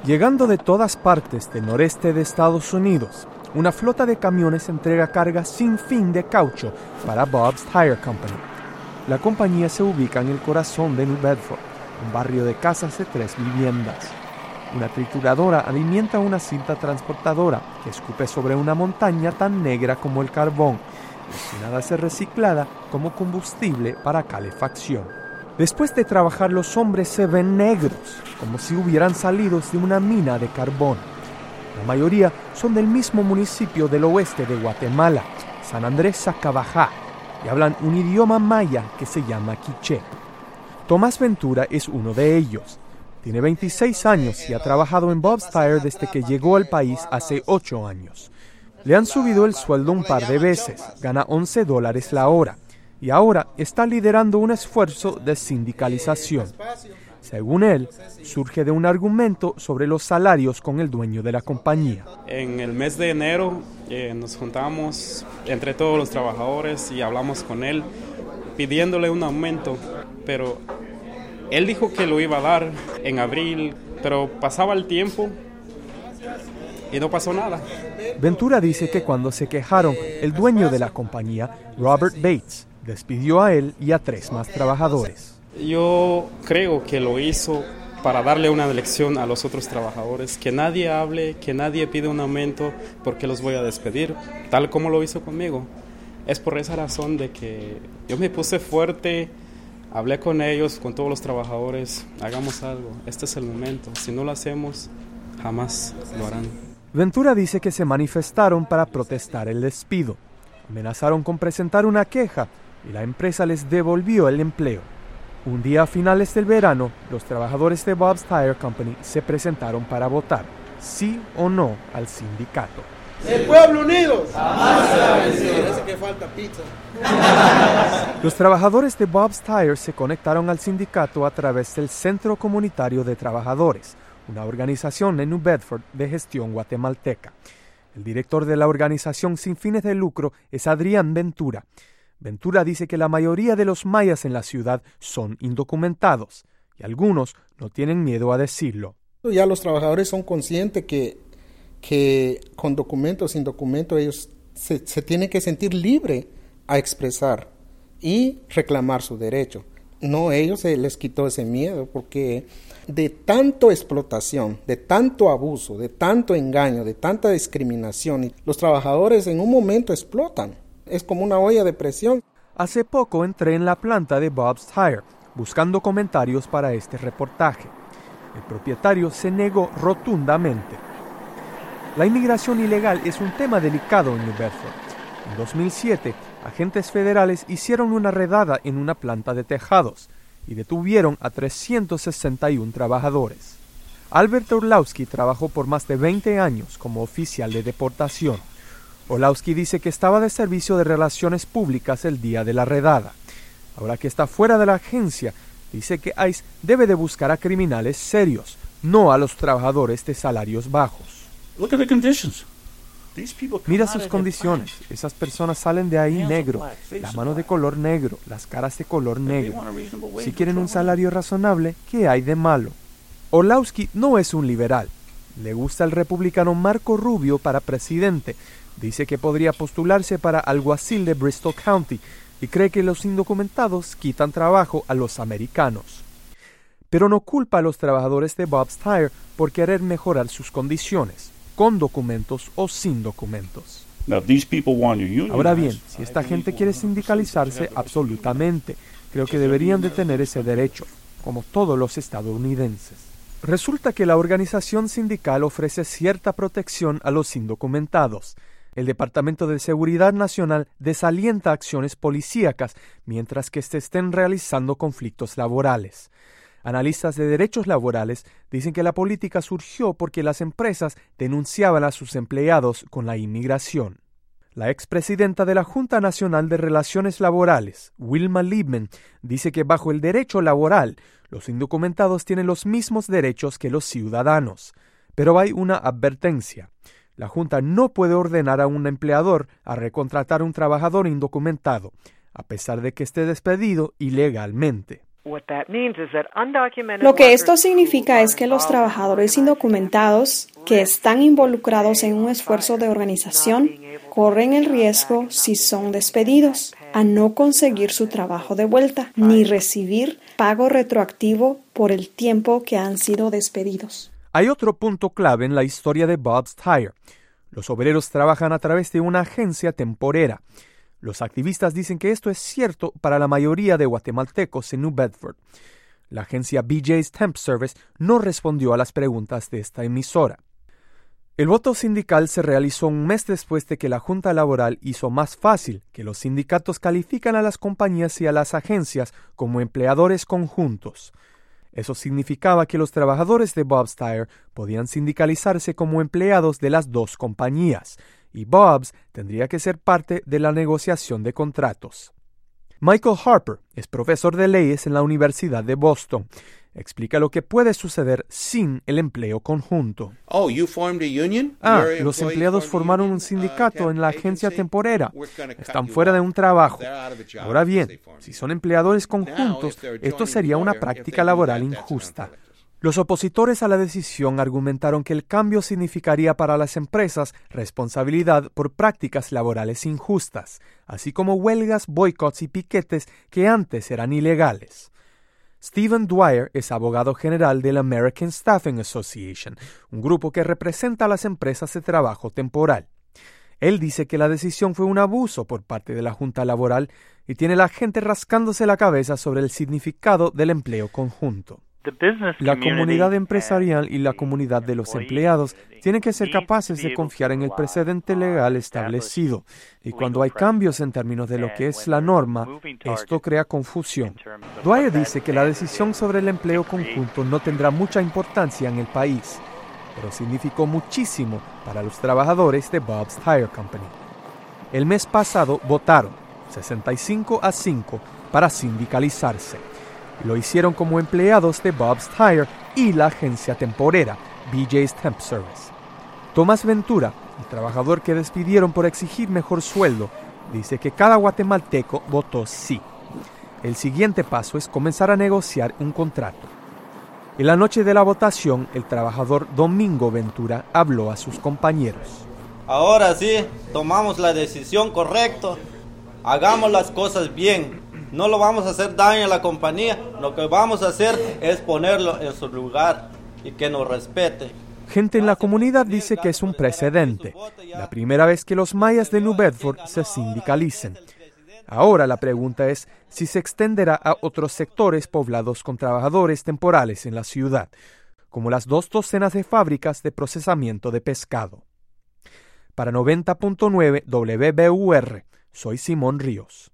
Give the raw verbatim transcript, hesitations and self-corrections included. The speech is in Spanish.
Llegando de todas partes del noreste de Estados Unidos, una flota de camiones entrega cargas sin fin de caucho para Bob's Tire Company. La compañía se ubica en el corazón de New Bedford, un barrio de casas de tres viviendas. Una trituradora alimenta una cinta transportadora que escupe sobre una montaña tan negra como el carbón, destinada a ser reciclada como combustible para calefacción. Después de trabajar, los hombres se ven negros, como si hubieran salido de una mina de carbón. La mayoría son del mismo municipio del oeste de Guatemala, San Andrés Sacabajá, y hablan un idioma maya que se llama quiché. Tomás Ventura es uno de ellos. Tiene veintiséis años y ha trabajado en Bob's Tire desde que llegó al país hace ocho años. Le han subido el sueldo un par de veces, gana once dólares la hora, y ahora está liderando un esfuerzo de sindicalización. Según él, surge de un argumento sobre los salarios con el dueño de la compañía. En el mes de enero eh, nos juntamos entre todos los trabajadores y hablamos con él pidiéndole un aumento, pero él dijo que lo iba a dar en abril, pero pasaba el tiempo y no pasó nada. Ventura dice que cuando se quejaron, el dueño de la compañía, Robert Bates, despidió a él y a tres más trabajadores. Yo creo que lo hizo para darle una lección a los otros trabajadores, que nadie hable, que nadie pida un aumento porque los voy a despedir, tal como lo hizo conmigo. Es por esa razón de que yo me puse fuerte, hablé con ellos, con todos los trabajadores, hagamos algo, este es el momento, si no lo hacemos, jamás lo harán. Ventura dice que se manifestaron para protestar el despido, amenazaron con presentar una queja y la empresa les devolvió el empleo. Un día a finales del verano, los trabajadores de Bob's Tire Company se presentaron para votar, sí o no, al sindicato. ¡El pueblo unido! Parece que falta pizza. Los trabajadores de Bob's Tire se conectaron al sindicato a través del Centro Comunitario de Trabajadores, una organización en New Bedford de gestión guatemalteca. El director de la organización sin fines de lucro es Adrián Ventura. Ventura dice que la mayoría de los mayas en la ciudad son indocumentados y algunos no tienen miedo a decirlo. Ya los trabajadores son conscientes que, que con documento o sin documento ellos se, se tienen que sentir libres a expresar y reclamar su derecho. No, ellos se les quitó ese miedo porque de tanto explotación, de tanto abuso, de tanto engaño, de tanta discriminación, los trabajadores en un momento explotan. Es como una olla de presión. Hace poco entré en la planta de Bob's Tire, buscando comentarios para este reportaje. El propietario se negó rotundamente. La inmigración ilegal es un tema delicado en New Bedford. En dos mil siete, agentes federales hicieron una redada en una planta de tejados y detuvieron a trescientos sesenta y uno trabajadores. Albert Orlowski trabajó por más de veinte años como oficial de deportación. Orlowski dice que estaba de servicio de relaciones públicas el día de la redada. Ahora que está fuera de la agencia, dice que ICE debe de buscar a criminales serios, no a los trabajadores de salarios bajos. Look at the conditions. Mira sus condiciones. Esas personas salen de ahí negro, la mano de color negro, las caras de color negro. Si quieren un salario razonable, ¿qué hay de malo? Orlowski no es un liberal. Le gusta el republicano Marco Rubio para presidente. Dice que podría postularse para alguacil de Bristol County y cree que los indocumentados quitan trabajo a los americanos. Pero no culpa a los trabajadores de Bob's Tire por querer mejorar sus condiciones, con documentos o sin documentos. Ahora bien, si esta gente quiere sindicalizarse, absolutamente. Creo que deberían de tener ese derecho, como todos los estadounidenses. Resulta que la organización sindical ofrece cierta protección a los indocumentados. El Departamento de Seguridad Nacional desalienta acciones policíacas mientras que se estén realizando conflictos laborales. Analistas de derechos laborales dicen que la política surgió porque las empresas denunciaban a sus empleados con la inmigración. La expresidenta de la Junta Nacional de Relaciones Laborales, Wilma Liebman, dice que bajo el derecho laboral, los indocumentados tienen los mismos derechos que los ciudadanos. Pero hay una advertencia. La Junta no puede ordenar a un empleador a recontratar a un trabajador indocumentado, a pesar de que esté despedido ilegalmente. Lo que esto significa es que los trabajadores indocumentados que están involucrados en un esfuerzo de organización corren el riesgo, si son despedidos, a no conseguir su trabajo de vuelta, ni recibir pago retroactivo por el tiempo que han sido despedidos. Hay otro punto clave en la historia de Bob's Tire. Los obreros trabajan a través de una agencia temporera. Los activistas dicen que esto es cierto para la mayoría de guatemaltecos en New Bedford. La agencia B J's Temp Service no respondió a las preguntas de esta emisora. El voto sindical se realizó un mes después de que la Junta Laboral hizo más fácil que los sindicatos califican a las compañías y a las agencias como empleadores conjuntos. Eso significaba que los trabajadores de Bob's Tire podían sindicalizarse como empleados de las dos compañías, y Bob's tendría que ser parte de la negociación de contratos. Michael Harper es profesor de leyes en la Universidad de Boston. Explica lo que puede suceder sin el empleo conjunto. Oh, you formed a union? Ah, los empleados formaron un sindicato en la agencia temporera. Están fuera de un trabajo. Ahora bien, si son empleadores conjuntos, esto sería una práctica laboral injusta. Los opositores a la decisión argumentaron que el cambio significaría para las empresas responsabilidad por prácticas laborales injustas, así como huelgas, boicots y piquetes que antes eran ilegales. Stephen Dwyer es abogado general de la American Staffing Association, un grupo que representa a las empresas de trabajo temporal. Él dice que la decisión fue un abuso por parte de la Junta Laboral y tiene la gente rascándose la cabeza sobre el significado del empleo conjunto. La comunidad empresarial y la comunidad de los empleados tienen que ser capaces de confiar en el precedente legal establecido, y cuando hay cambios en términos de lo que es la norma, esto crea confusión. Dwyer dice que la decisión sobre el empleo conjunto no tendrá mucha importancia en el país, pero significó muchísimo para los trabajadores de Bob's Tire Company. El mes pasado votaron sesenta y cinco a cinco para sindicalizarse. Lo hicieron como empleados de Bob's Tire y la agencia temporera B J's Temp Service. Tomás Ventura, el trabajador que despidieron por exigir mejor sueldo, dice que cada guatemalteco votó sí. El siguiente paso es comenzar a negociar un contrato. En la noche de la votación, el trabajador Domingo Ventura habló a sus compañeros. Ahora sí, tomamos la decisión correcta. Hagamos las cosas bien. No lo vamos a hacer daño a la compañía, lo que vamos a hacer es ponerlo en su lugar y que nos respete. Gente en la comunidad dice que es un precedente, la primera vez que los mayas de New Bedford se sindicalicen. Ahora la pregunta es si se extenderá a otros sectores poblados con trabajadores temporales en la ciudad, como las dos docenas de fábricas de procesamiento de pescado. Para noventa punto nueve W B U R, soy Simón Ríos.